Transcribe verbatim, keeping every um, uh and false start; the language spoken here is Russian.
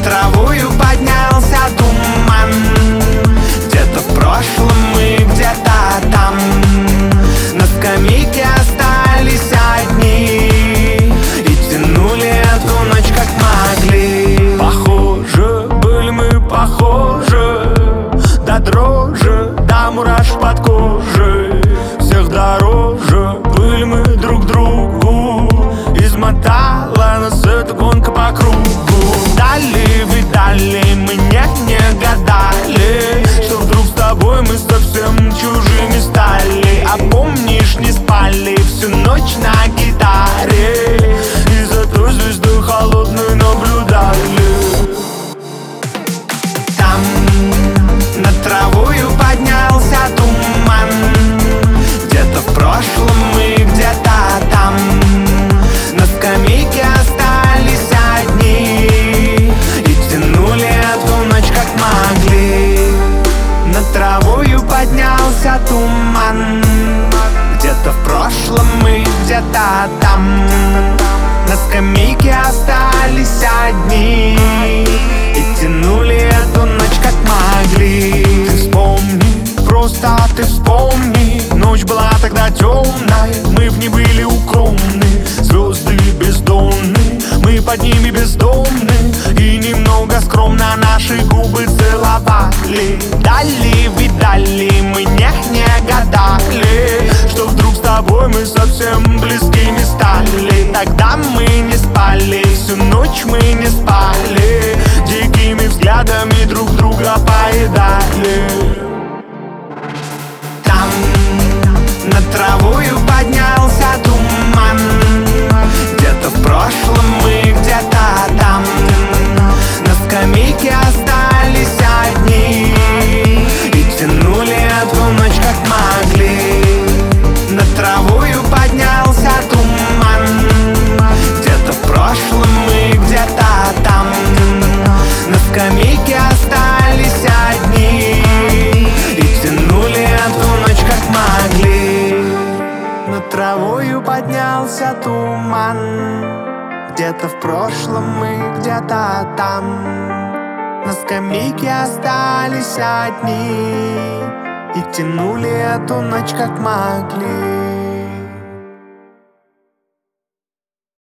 травою поднялся туман. Где-то в прошлом мы где-то там. На скамейке остались одни и тянули эту ночь как могли. Похоже, были мы похожи, до дрожи, до мурашек под кожей. Всех дороже были мы друг другу. Измотала нас эта гонка по кругу. Дали, видали, мы не, не гадали, что вдруг с тобой мы совсем чужими стали. А помнишь, не спали всю ночь на гитаре, и за той звездой холодной наблюдали. Там над травою поднялся туман. Где-то в прошлом мы где-то там. На скамейке остались одни и тянули эту ночь как могли. Над травою поднялся туман. Где-то в прошлом мы где-то там. На скамейке остались одни и тянули эту ночь как могли. Ты вспомни, просто ты вспомни. Ночь была тогда темной, мы в ней были укромны. Звезды бездонны, мы под ними бездомны. И немного скромно наши губы целовали. Дали, видали, мы не, не гадали, что вдруг с тобой мы совсем близкими стали. Тогда мы не спали, всю ночь мы не спали, дикими взглядами друг друга поедали. Там над травою поднялся туман. Где-то в прошлом мы где-то там. На скамейке остались одни и тянули эту ночь как могли. Над травою поднялся туман. Где-то в прошлом мы где-то там. На скамейке остались одни и тянули эту ночь как могли. Над травою поднялся туман. Где-то в прошлом мы где-то там. На скамейке остались одни и тянули эту ночь как могли.